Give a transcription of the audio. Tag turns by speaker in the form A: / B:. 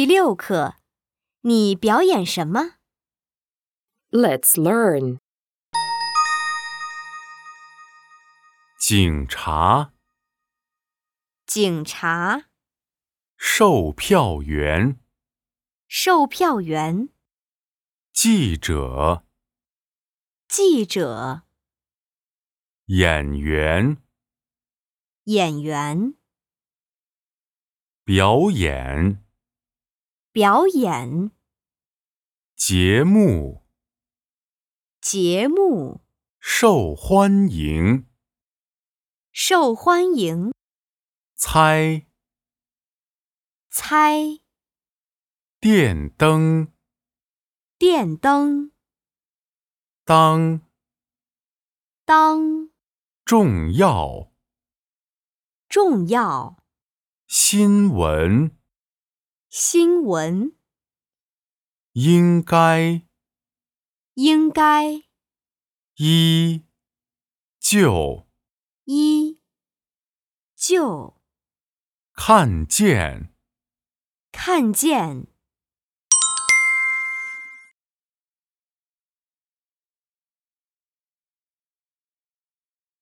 A: 第6课，你表演什么？
B: Let's learn.
C: 警察、
A: 警察、
C: 售票员、
A: 售票员、
C: 记者、
A: 记者、
C: 演员、
A: 演员、
C: 表演、
A: 表演、
C: 节目、
A: 节目、
C: 受欢迎、
A: 受欢迎、
C: 猜、
A: 猜、
C: 电灯、
A: 电灯、
C: 当、
A: 当、
C: 重要、
A: 重要、
C: 新闻、
A: 新闻、
C: 应该、
A: 应该、
C: 依、旧、
A: 依、旧、
C: 看见。
A: 看见。